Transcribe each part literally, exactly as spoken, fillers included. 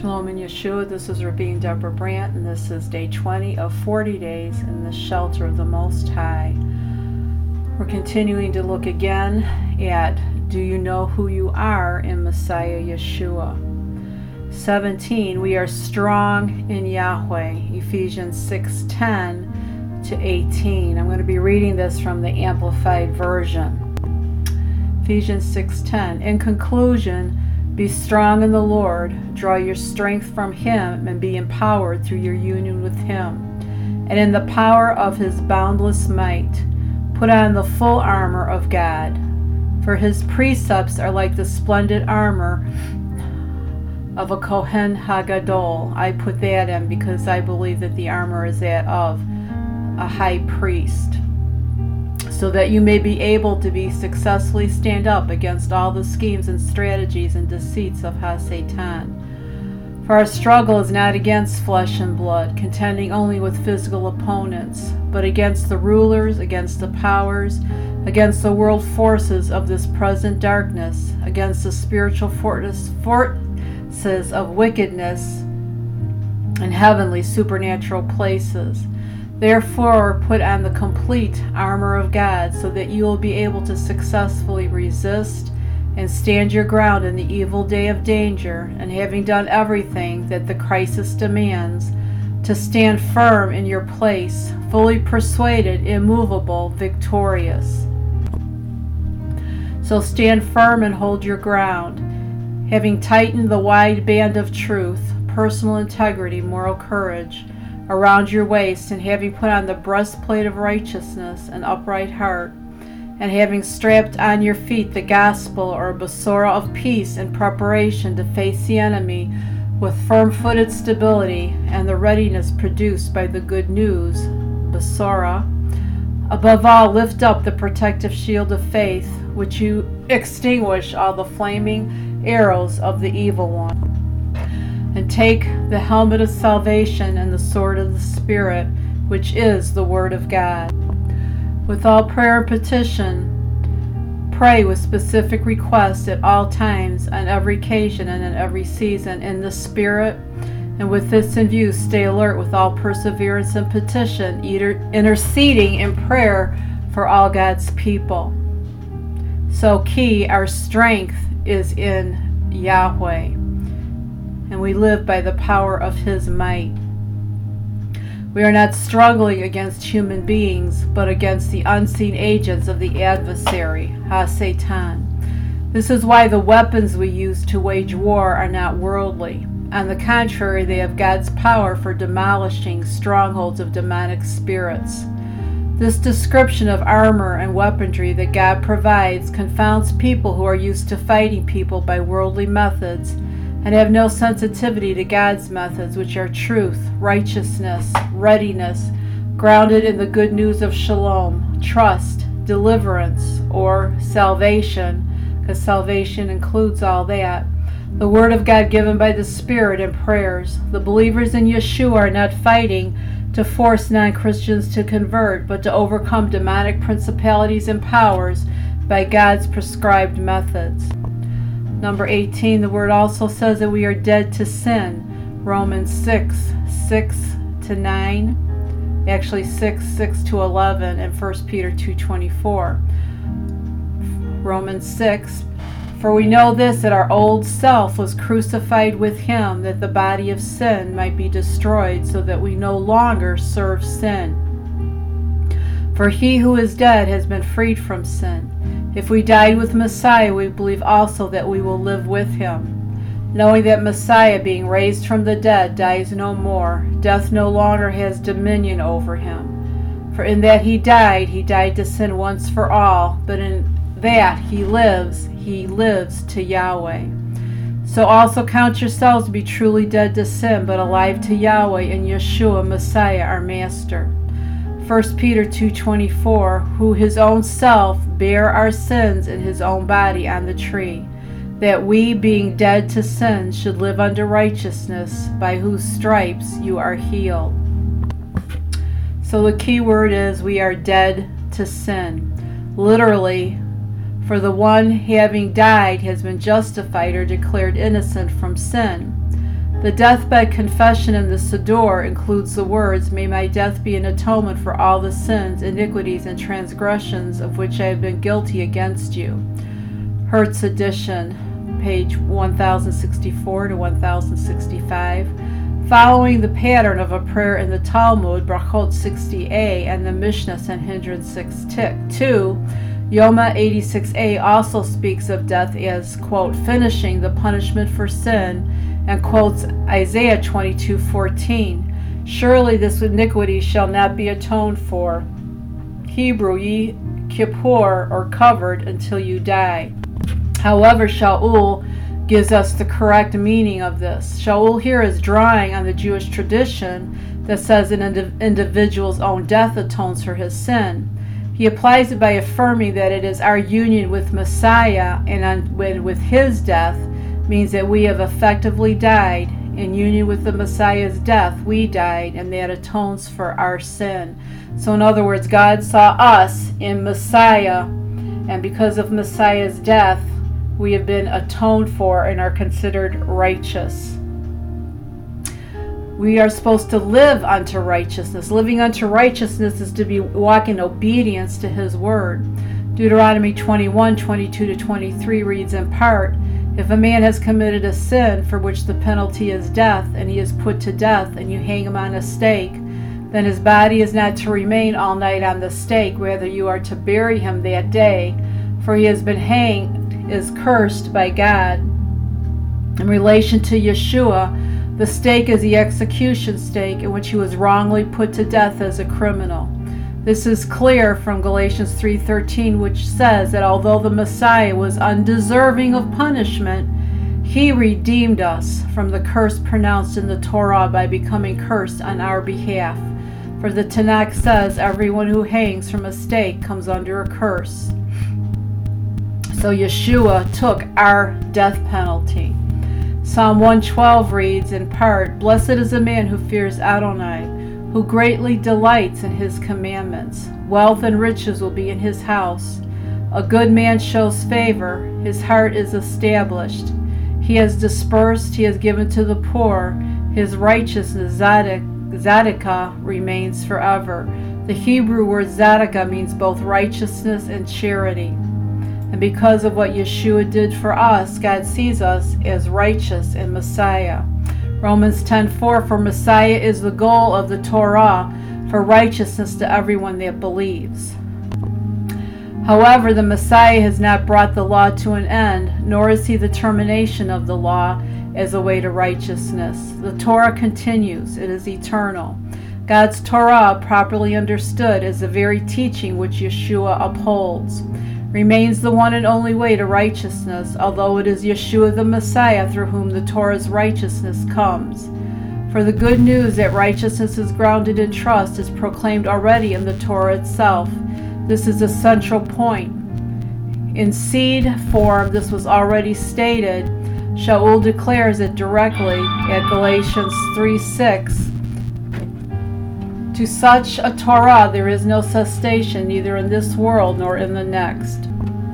Shalom in Yeshua. This is Rabbi Deborah Brandt, and this is day twenty of forty days in the shelter of the Most High. We're continuing to look again at Do you know who you are in Messiah Yeshua? seventeen. We are strong in Yahweh. Ephesians six ten to eighteen. I'm going to be reading this from the Amplified Version. Ephesians six ten. In conclusion, be strong in the Lord, draw your strength from Him, and be empowered through your union with Him. And in the power of His boundless might, put on the full armor of God. For His precepts are like the splendid armor of a Kohen Hagadol. I put that in because I believe that the armor is that of a high priest, so that you may be able to be successfully stand up against all the schemes and strategies and deceits of Ha-Satan. For our struggle is not against flesh and blood, contending only with physical opponents, but against the rulers, against the powers, against the world forces of this present darkness, against the spiritual forces of wickedness in heavenly supernatural places. Therefore, put on the complete armor of God, so that you will be able to successfully resist and stand your ground in the evil day of danger, and having done everything that the crisis demands, to stand firm in your place, fully persuaded, immovable, victorious. So stand firm and hold your ground, having tightened the wide band of truth, personal integrity, moral courage, around your waist, and having put on the breastplate of righteousness, an upright heart, and having strapped on your feet the gospel or basora of peace in preparation to face the enemy with firm-footed stability and the readiness produced by the good news, basora. Above all, lift up the protective shield of faith, which you extinguish all the flaming arrows of the evil one. And take the helmet of salvation and the sword of the Spirit, which is the Word of God. With all prayer and petition, pray with specific requests at all times, on every occasion, and in every season, in the Spirit. And with this in view, stay alert with all perseverance and petition, interceding in prayer for all God's people. So key, our strength is in Yahweh, and we live by the power of His might. We are not struggling against human beings, but against the unseen agents of the adversary, Ha-Satan. This is why the weapons we use to wage war are not worldly. On the contrary, they have God's power for demolishing strongholds of demonic spirits. This description of armor and weaponry that God provides confounds people who are used to fighting people by worldly methods and have no sensitivity to God's methods, which are truth, righteousness, readiness, grounded in the good news of shalom, trust, deliverance, or salvation, because salvation includes all that. The Word of God given by the Spirit and prayers. The believers in Yeshua are not fighting to force non-Christians to convert, but to overcome demonic principalities and powers by God's prescribed methods. Number eighteen, the Word also says that we are dead to sin. Romans six, six to nine, actually six, six to eleven, and First Peter two twenty-four. Romans six, for we know this, that our old self was crucified with Him, that the body of sin might be destroyed, so that we no longer serve sin. For he who is dead has been freed from sin. If we died with Messiah, we believe also that we will live with Him, knowing that Messiah, being raised from the dead, dies no more. Death no longer has dominion over Him. For in that He died, He died to sin once for all, but in that He lives, He lives to Yahweh. So also count yourselves to be truly dead to sin, but alive to Yahweh in Yeshua Messiah our Master. First Peter two twenty-four, who His own self bare our sins in His own body on the tree, that we, being dead to sin, should live unto righteousness, by whose stripes you are healed. So the key word is we are dead to sin. Literally, for the one having died has been justified or declared innocent from sin. The deathbed confession in the Siddur includes the words, "May my death be an atonement for all the sins, iniquities, and transgressions of which I have been guilty against you." Hertz edition, page one thousand sixty-four to one thousand sixty-five. Following the pattern of a prayer in the Talmud, Brachot sixty a, and the Mishnah Sanhedrin six two, Yoma eighty-six a also speaks of death as, quote, finishing the punishment for sin, and quotes Isaiah twenty-two fourteen. Surely this iniquity shall not be atoned for. Hebrew, Ye Kippur, or covered until you die. However, Shaul gives us the correct meaning of this. Shaul here is drawing on the Jewish tradition that says an indiv- individual's own death atones for his sin. He applies it by affirming that it is our union with Messiah, and on, when, with his death means that we have effectively died. In union with the Messiah's death, we died, and that atones for our sin. So in other words, God saw us in Messiah, and because of Messiah's death, we have been atoned for and are considered righteous. We are supposed to live unto righteousness. Living unto righteousness is to be walk in obedience to his word. Deuteronomy twenty-one, twenty-two to twenty-three reads in part, "If a man has committed a sin for which the penalty is death, and he is put to death, and you hang him on a stake, then his body is not to remain all night on the stake, rather you are to bury him that day, for he has been hanged, is cursed by God." In relation to Yeshua, the stake is the execution stake in which he was wrongly put to death as a criminal. This is clear from Galatians three thirteen, which says that although the Messiah was undeserving of punishment, he redeemed us from the curse pronounced in the Torah by becoming cursed on our behalf. For the Tanakh says everyone who hangs from a stake comes under a curse. So Yeshua took our death penalty. Psalm one twelve reads in part, "Blessed is the man who fears Adonai, who greatly delights in his commandments. Wealth and riches will be in his house. A good man shows favor, his heart is established. He has dispersed, he has given to the poor. His righteousness, Zadokah, remains forever." The Hebrew word Zadokah means both righteousness and charity. And because of what Yeshua did for us, God sees us as righteous in Messiah. Romans ten four, "For Messiah is the goal of the Torah, for righteousness to everyone that believes." However, the Messiah has not brought the law to an end, nor is he the termination of the law as a way to righteousness. The Torah continues. It is eternal. God's Torah, properly understood, is the very teaching which Yeshua upholds. Remains the one and only way to righteousness, although it is Yeshua the Messiah through whom the Torah's righteousness comes. For the good news that righteousness is grounded in trust is proclaimed already in the Torah itself. This is a central point. In seed form, this was already stated. Shaul declares it directly at Galatians three six. To such a Torah there is no cessation, neither in this world nor in the next.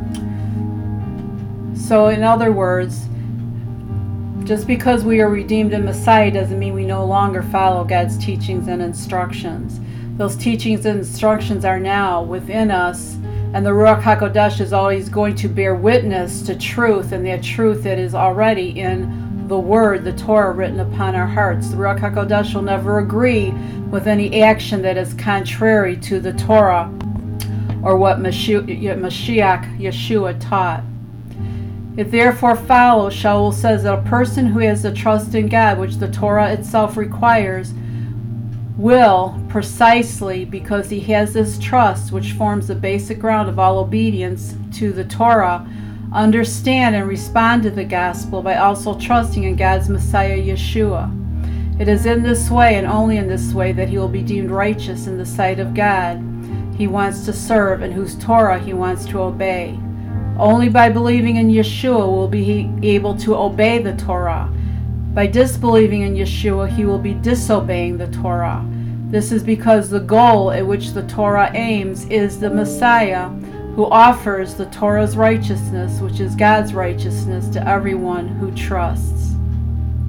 So in other words, just because we are redeemed in Messiah doesn't mean we no longer follow God's teachings and instructions. Those teachings and instructions are now within us, and the Ruach HaKodesh is always going to bear witness to truth, and that truth that is already in the Word, the Torah, written upon our hearts. The Ruach HaKodesh will never agree with any action that is contrary to the Torah or what Mashiach Yeshua taught. It therefore follows, Shaul says, that a person who has the trust in God, which the Torah itself requires, will, precisely because he has this trust, which forms the basic ground of all obedience to the Torah, understand and respond to the gospel by also trusting in God's Messiah Yeshua. It is in this way and only in this way that he will be deemed righteous in the sight of God he wants to serve and whose Torah he wants to obey. Only by believing in Yeshua will be able to obey the Torah. By disbelieving in Yeshua, he will be disobeying the Torah. This is because the goal at which the Torah aims is the Messiah, who offers the Torah's righteousness, which is God's righteousness, to everyone who trusts.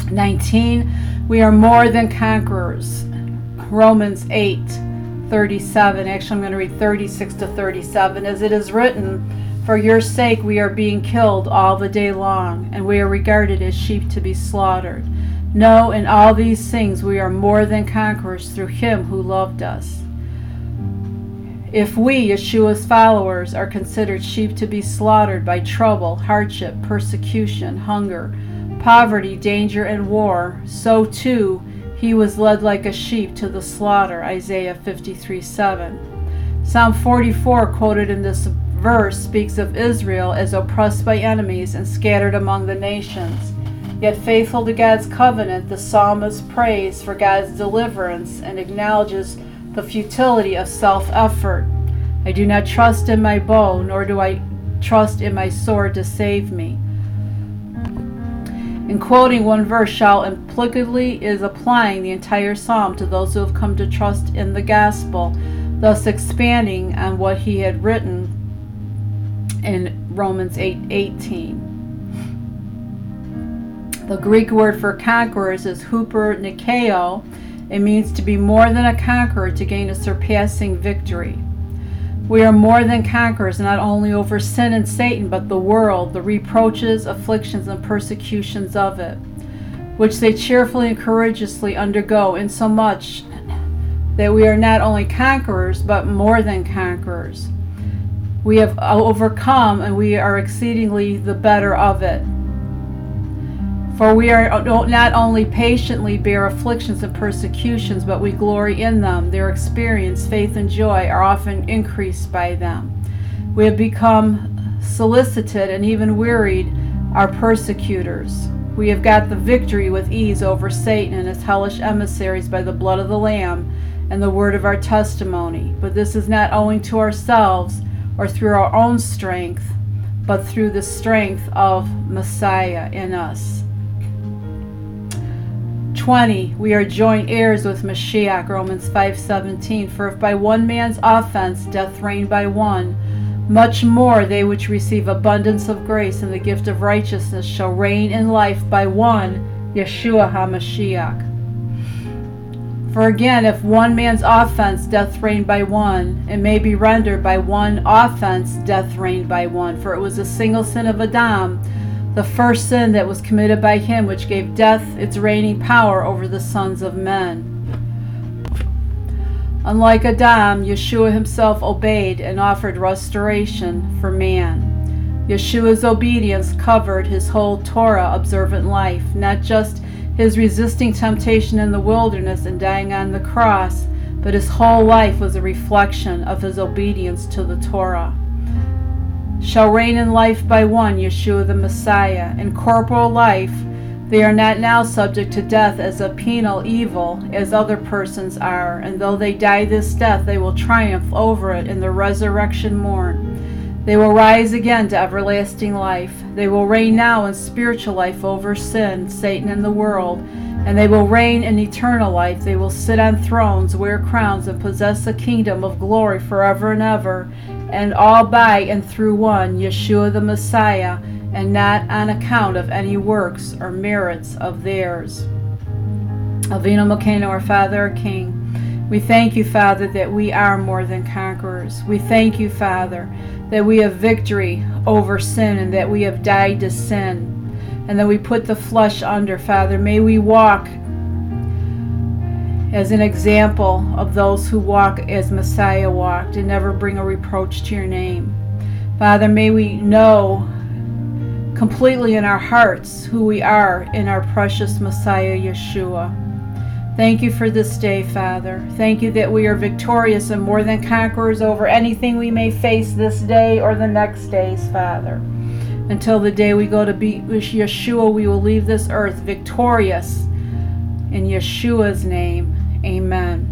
nineteen, we are more than conquerors. Romans eight thirty-seven. Actually, I'm going to read thirty-six to thirty-seven. As it is written, for your sake we are being killed all the day long, and we are regarded as sheep to be slaughtered. No, in all these things we are more than conquerors through him who loved us. If we, Yeshua's followers, are considered sheep to be slaughtered by trouble, hardship, persecution, hunger, poverty, danger, and war, so too he was led like a sheep to the slaughter, Isaiah fifty-three seven. Psalm forty-four, quoted in this verse, speaks of Israel as oppressed by enemies and scattered among the nations. Yet faithful to God's covenant, the psalmist prays for God's deliverance and acknowledges the futility of self-effort. I do not trust in my bow, nor do I trust in my sword to save me. In quoting one verse, Shaul implicitly is applying the entire psalm to those who have come to trust in the gospel, thus expanding on what he had written in Romans eight eighteen. The Greek word for conquerors is huper nikeo. It means to be more than a conqueror, to gain a surpassing victory. We are more than conquerors, not only over sin and Satan, but the world, the reproaches, afflictions, and persecutions of it, which they cheerfully and courageously undergo, insomuch that we are not only conquerors, but more than conquerors. We have overcome, and we are exceedingly the better of it. For we are not only patiently bear afflictions and persecutions, but we glory in them. Their experience, faith, and joy are often increased by them. We have become solicited and even wearied our persecutors. We have got the victory with ease over Satan and his hellish emissaries by the blood of the Lamb and the word of our testimony. But this is not owing to ourselves or through our own strength, but through the strength of Messiah in us. twenty. We are joint heirs with Mashiach, Romans five seventeen. For if by one man's offense death reigned by one, much more they which receive abundance of grace and the gift of righteousness shall reign in life by one, Yeshua HaMashiach. For again, if one man's offense death reigned by one, it may be rendered by one offense death reigned by one. For it was a single sin of Adam, the first sin that was committed by him, which gave death its reigning power over the sons of men. Unlike Adam, Yeshua himself obeyed and offered restoration for man. Yeshua's obedience covered his whole Torah-observant life, not just his resisting temptation in the wilderness and dying on the cross, but his whole life was a reflection of his obedience to the Torah. Shall reign in life by one, Yeshua the Messiah. In corporal life, they are not now subject to death as a penal evil, as other persons are, and though they die this death, they will triumph over it in the resurrection morn. They will rise again to everlasting life. They will reign now in spiritual life over sin, Satan, and the world, and they will reign in eternal life. They will sit on thrones, wear crowns, and possess a kingdom of glory forever and ever, and all by and through one, Yeshua the Messiah, and not on account of any works or merits of theirs. Avinu Malkeinu, our Father, our King, we thank you, Father, that we are more than conquerors. We thank you, Father, that we have victory over sin and that we have died to sin, and that we put the flesh under, Father. May we walk as an example of those who walk as Messiah walked and never bring a reproach to your name. Father, may we know completely in our hearts who we are in our precious Messiah, Yeshua. Thank you for this day, Father. Thank you that we are victorious and more than conquerors over anything we may face this day or the next days, Father. Until the day we go to be with Yeshua, we will leave this earth victorious. In Yeshua's name, amen.